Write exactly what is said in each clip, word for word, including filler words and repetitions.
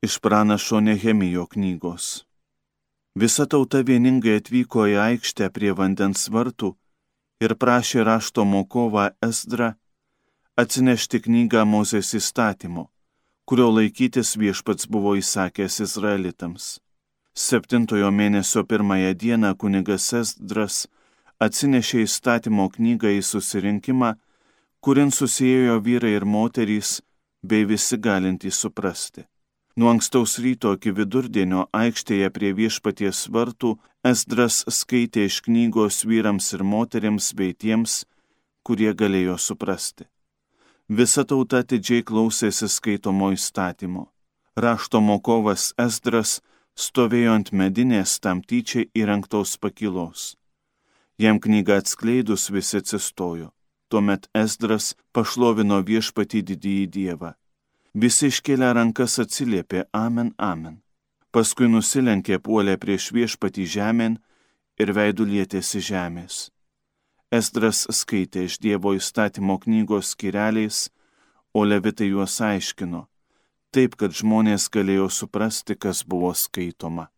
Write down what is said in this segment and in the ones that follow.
Iš pranašo Nehemijo knygos. Visa tauta vieningai atvyko į aikštę prie vandens vartų ir prašė rašto mokovą Esdrą atsinešti knygą Mozės įstatymo, kurio laikytis viešpats buvo įsakęs Izraelitams. Septintojo mėnesio pirmąją dieną kunigas Esdras atsinešė įstatymo knygą į susirinkimą, kurin susiėjo vyrai ir moterys bei visi galintys suprasti. Nuo ankstaus ryto iki vidurdienio aikštėje prie viešpaties vartų Esdras skaitė iš knygos vyrams ir moterims bei tiems, kurie galėjo suprasti. Visa tauta atidžiai klausėsi skaitomo įstatymo. Rašto mokovas Esdras stovėjo ant medinės tam tyčiai įrengtos pakylos. Jam knygą atskleidus visi atsistojo. Tuomet Esdras pašlovino viešpatį didįjį Dievą. Visi iškėlę rankas atsiliepė amen, amen. Paskui nusilenkė, puolė prieš viešpatį žemėn ir veidų lietėsi žemės. Esdras skaitė iš Dievo įstatymo knygos skyreliais, o levitai juos aiškino, taip, kad žmonės galėjo suprasti, kas buvo skaitoma.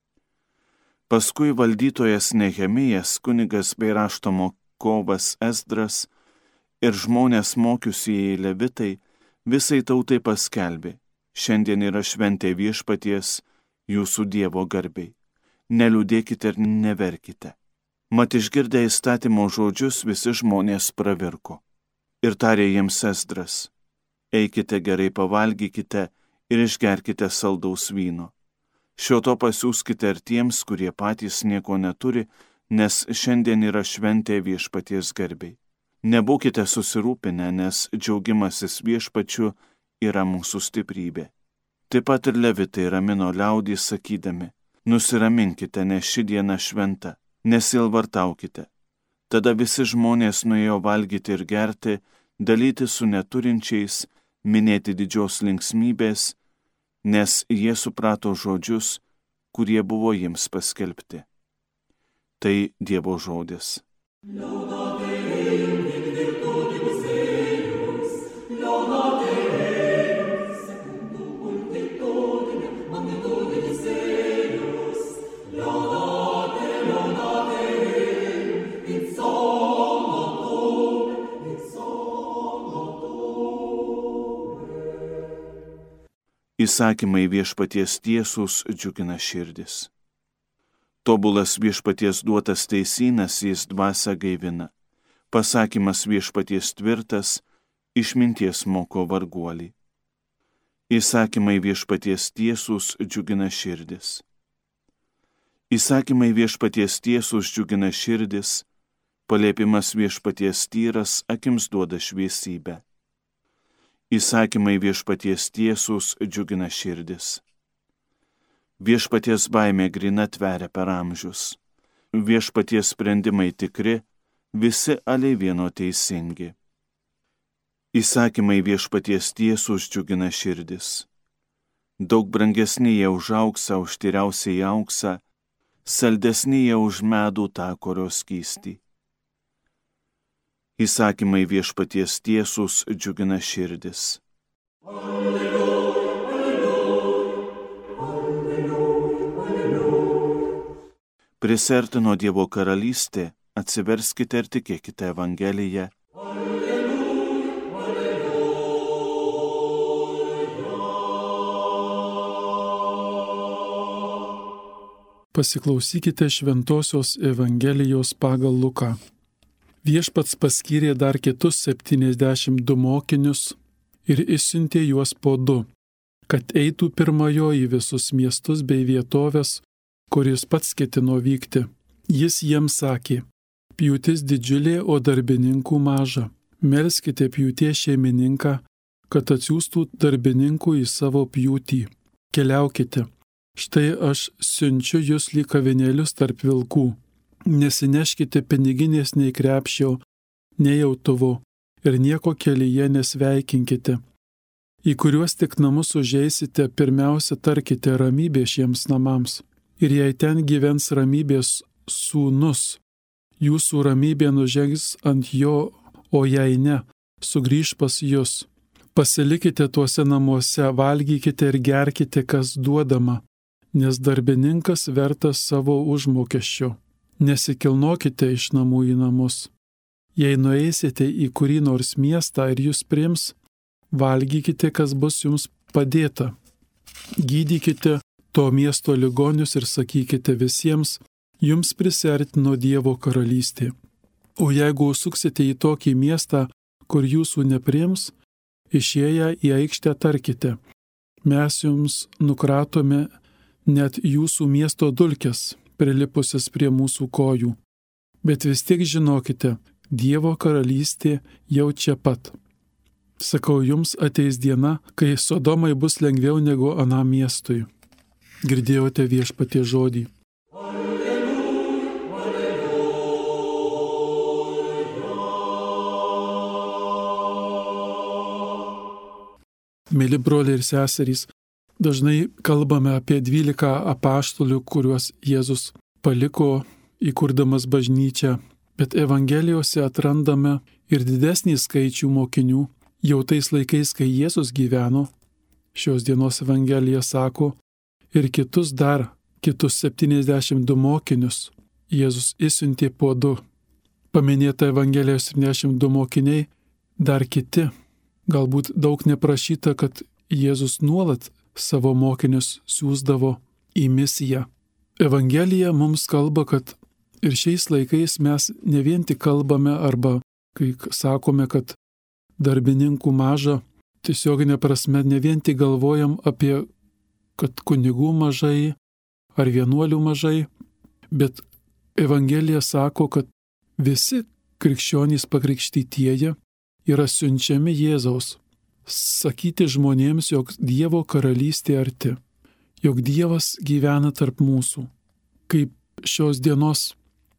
Paskui valdytojas Nehemijas, kunigas bei rašto mokovas Esdras ir žmonės mokiusieji levitai visai tautai paskelbė, šiandien yra šventė viešpaties jūsų Dievo garbei. Neliūdėkite ir neverkite. Mat išgirdę įstatymo žodžius visi žmonės pravirko. Ir tarė jiems Esdras, eikite gerai pavalgykite ir išgerkite saldaus vyno. Šio to pasiųskite ir tiems, kurie patys nieko neturi, nes šiandien yra šventė viešpaties garbei. Nebūkite susirūpinę, nes džiaugimasis viešpačiu yra mūsų stiprybė. Taip pat ir levitai ramino liaudį sakydami, nusiraminkite, nes ši diena šventa, nesilvartaukite. Tada visi žmonės nuėjo valgyti ir gerti, dalyti su neturinčiais, minėti didžios linksmybės, nes jie suprato žodžius, kurie buvo jiems paskelbti. Tai Dievo žodis. Įsakymai viešpaties tiesūs džiugina širdis. Tobulas viešpaties duotas teisynas jis dvasią gaivina. Pasakymas viešpaties tvirtas, išminties moko varguolį. Įsakymai viešpaties tiesūs džiugina širdis. Įsakymai viešpaties tiesūs džiugina širdis, paliepimas viešpaties tyras akims duoda šviesybę. Įsakymai viešpaties tiesūs džiugina širdis. Viešpaties baimė grina tveria per amžius. Viešpaties sprendimai tikri, visi aliai vieno teisingi. Įsakymai viešpaties tiesūs džiugina širdis. Daug brangesni jie už auksą, už tyriausiai auksą, saldesni jie už medų takorio skystį. Įsakymai viešpaties tiesūs džiugina širdis. Alleluja, alleluja, alleluja, alleluja. Prisertino Dievo karalystė, atsiverskite ir tikėkite Evangeliją. Alleluja, alleluja. Pasiklausykite Šventosios Evangelijos pagal Luką. Viešpats paskyrė dar kitus septyniasdešimt du mokinius ir išsiuntė juos po du, kad eitų pirmajo į visus miestus bei vietovės, kuris pats ketino vykti. Jis jiems sakė, pjūtis didžiulė, o darbininkų maža. Melskite pjūties šeimininką, kad atsiųstų darbininkų į savo pjūtį. Keliaukite, štai aš siunčiu jūs lyg avinėlius tarp vilkų. Nesineškite piniginės nei krepšio, nei autovo ir nieko kelyje nesveikinkite. Į kuriuos tik namus užeisite, pirmiausia tarkite ramybė šiems namams. Ir jei ten gyvens ramybės sūnus, jūsų ramybė nužengs ant jo, o jei ne, sugrįž pas jus. Pasilikite tuose namuose, valgykite ir gerkite, kas duodama, nes darbininkas vertas savo užmokesčio. Nesikilnokite iš namų į namus. Jei nueisite į kurį nors miestą ir jūs priims, valgykite, kas bus jums padėta. Gydykite to miesto ligonius ir sakykite visiems, jums prisiartino Dievo karalystė. O jeigu užsuksite į tokį miestą, kur jūsų nepriims, išėję į aikštę tarkite, mes jums nukratome net jūsų miesto dulkes, prilipusias prie mūsų kojų. Bet vis tiek žinokite, Dievo karalystė jau čia pat. Sakau, jums ateis diena, kai Sodomai bus lengviau negu anam miestui. Girdėjote Viešpaties žodį. Mėly broliai ir seserys, dažnai kalbame apie dvylika apaštalių, kuriuos Jėzus paliko įkurdamas bažnyčią, bet Evangelijose atrandame ir didesnį skaičių mokinių. Jau tais laikais, kai Jėzus gyveno, šios dienos Evangelija sako, ir kitus dar, kitus septyniasdešimt du mokinius Jėzus išsiuntė po du. Paminėta Evangelijos septyniasdešimt du mokiniai, dar kiti. Galbūt daug neprašyta, kad Jėzus nuolat savo mokinius siųsdavo į misiją. Evangelija mums kalba, kad ir šiais laikais mes ne vien tik kalbame arba, kai sakome, kad darbininkų maža, tiesioginė prasme ne vien tik galvojam apie, kad kunigų mažai ar vienuolių mažai, bet Evangelija sako, kad visi krikščionys pakrikštytieji yra siunčiami Jėzaus, sakyti žmonėms, jog Dievo karalystė arti, jog Dievas gyvena tarp mūsų. Kaip šios dienos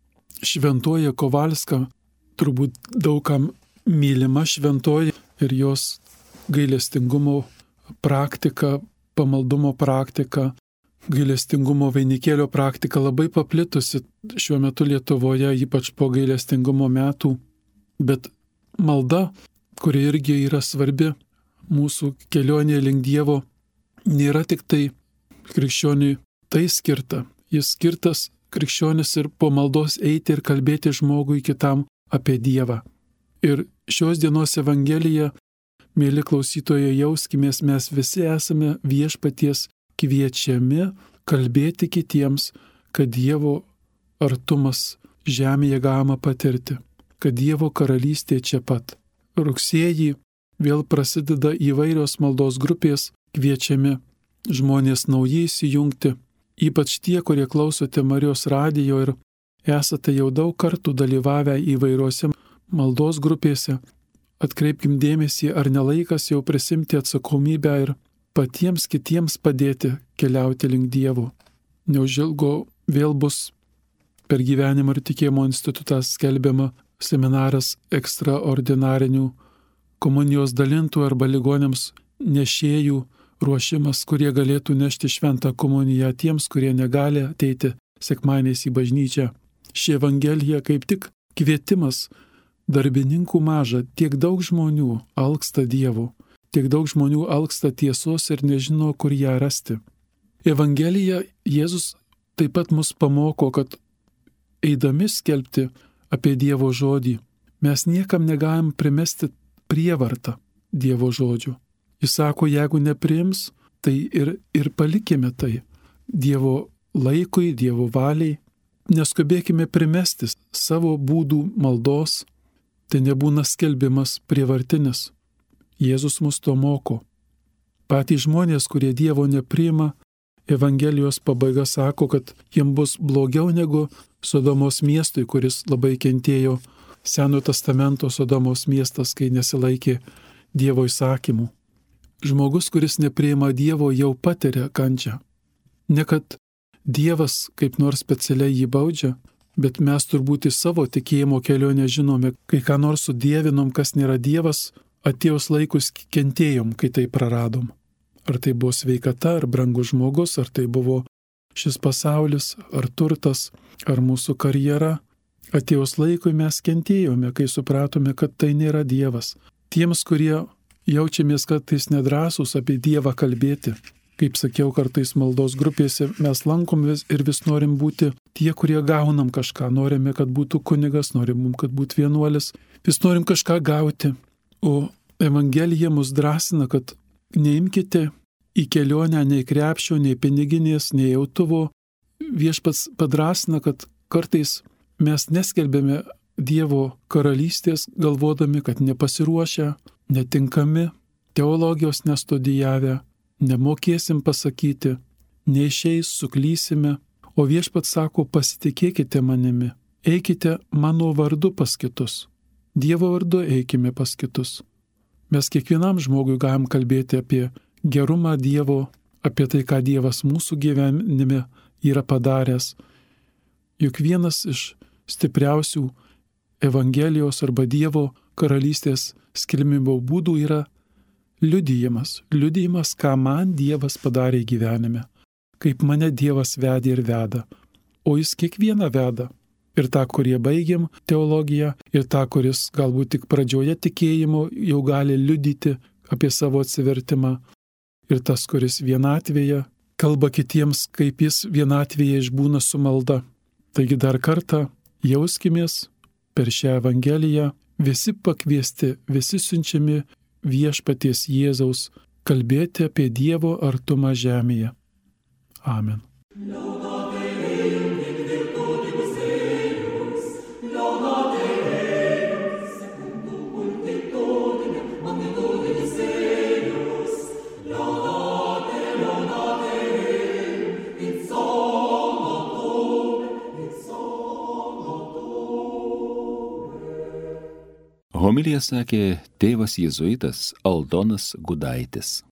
šventoji Kovalska, turbūt daugam mylima šventoji ir jos gailestingumo praktika, pamaldumo praktika, gailestingumo vainikėlio praktika labai paplitusi šiuo metu Lietuvoje, ypač po gailestingumo metų. Bet malda, kuri irgi yra svarbi mūsų kelionėje link Dievo, nėra tik tai krikščioniui tai skirta. Jis skirtas krikščionis ir po maldos eiti ir kalbėti žmogui kitam apie Dievą. Ir šios dienos Evangelija, mėly klausytojai, jauskimės, mes visi esame Viešpaties kviečiami kalbėti kitiems, kad Dievo artumas žemėje galima patirti, kad Dievo karalystė čia pat. Rugsėjį vėl prasideda įvairios maldos grupės, kviečiami žmonės naujai įsijungti, ypač tie, kurie klausote Marijos radijo ir esate jau daug kartų dalyvavę įvairiuose maldos grupėse. Atkreipkim dėmesį, ar nelaikas jau prisimti atsakomybę ir patiems kitiems padėti keliauti link Dievo. Neužilgo vėl bus per Gyvenimo ir tikėjimo institutą skelbiama seminaras ekstraordinarinių komunijos dalintų arba ligoniams nešėjų ruošimas, kurie galėtų nešti šventą komuniją tiems, kurie negali ateiti sekmadieniais į bažnyčią. Ši Evangelija kaip tik kvietimas. Darbininkų maža, tiek daug žmonių alksta Dievo, tiek daug žmonių alksta tiesos ir nežino, kur ją rasti. Evangelija Jėzus taip pat mus pamoko, kad eidami skelbti apie Dievo žodį, mes niekam negalim primesti prievartą Dievo žodžių. Jis sako, jeigu nepriims, tai ir, ir palikime tai Dievo laikui, Dievo valiai. Neskubėkime primesti savo būdų maldos. Tai nebūna skelbimas prievartinis. Jėzus mus to moko. Patys žmonės, kurie Dievo nepriima, Evangelijos pabaiga sako, kad jiems bus blogiau negu Sodomos miestui, kuris labai kentėjo, Senojo testamento Sodomos miestas, kai nesilaikė Dievo įsakymų. Žmogus, kuris nepriima Dievo, jau patiria kančią. Ne kad Dievas kaip nors specialiai jį baudžia, bet mes turbūt į savo tikėjimo kelionę žinome, kai ką nors sudievinom, kas nėra Dievas, atėjus laikus kentėjom, kai tai praradom. Ar tai buvo sveikata, ar brangus žmogus, ar tai buvo šis pasaulis, ar turtas, ar mūsų karjera. Atėjus laikui mes kentėjome, kai supratome, kad tai nėra Dievas. Tiems, kurie jaučiamės kartais nedrąsūs apie Dievą kalbėti. Kaip sakiau, kartais maldos grupėse mes lankomės ir vis norim būti tie, kurie gaunam kažką. Norime, kad būtų kunigas, norim, kad būtų vienuolis. Vis norim kažką gauti. O Evangelija mus drąsina, kad neimkite į kelionę nei krepšio, nei piniginės, nei autuvo. Viešpats padrasina, kad kartais mes neskelbėme Dievo karalystės, galvodami, kad nepasiruošę, netinkami, teologijos nestudijavę, nemokėsim pasakyti, neišeis, suklysime, o viešpats sako, pasitikėkite manimi, eikite mano vardu pas kitus, Dievo vardu eikime pas kitus. Mes kiekvienam žmogui galim kalbėti apie gerumą Dievo, apie tai, ką Dievas mūsų gyvenime yra padaręs. Juk vienas iš stipriausių Evangelijos arba Dievo karalystės skelbimo būdų yra liudijimas. Liudijimas, ką man Dievas padarė gyvenime, kaip mane Dievas vedė ir veda. O jis kiekvieną veda. Ir tą, kurie baigiam teologiją, ir tą, kuris galbūt tik pradžioje tikėjimo jau gali liudyti apie savo atsivertimą. Ir tas, kuris vienatvėje kalba kitiems, kaip jis vienatvėje išbūna su malda. Taigi dar kartą jauskimės per šią Evangeliją, visi pakviesti, visi siunčiami viešpaties Jėzaus kalbėti apie Dievo artumą žemėje. Amen. Homiliją sakė tėvas jėzuitas Aldonas Gudaitis.